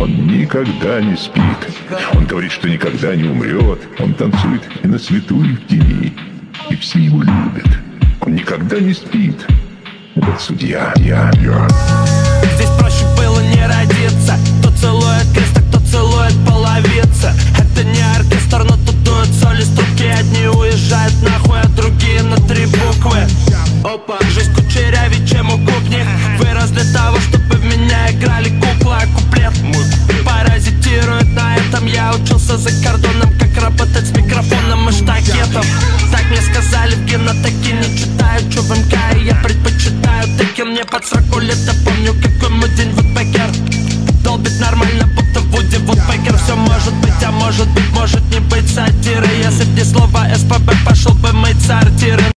Он никогда не спит. Он говорит, что никогда не умрет. Он танцует и на свету, и в тени. И все его любят. Он никогда не спит. Этот судья. Здесь проще было не родиться. Кто целует крест, а кто целует половицы. Это не оркестр, но тут дуют соли с трубки. Одни уезжают нахуй, а другие на 3 буквы. Опа, жизнь кучерявее, чем у губник. Вырос для того, чтобы в меня играли куклы. А куплет паразитирует на этом. Я учился за кордоном, как работать с микрофоном и штакетом. Так мне сказали в гимнотеке. Не читаю, что в МК, и я предпочитаю таки. Мне под 40 лет, я помню, какой мой день Вудбекер. Долбит нормально, будто Вуди Вудбекер. Все может быть, а может быть, может не быть сатиры. Если б не слово СПБ, пошел бы мыть сортиры.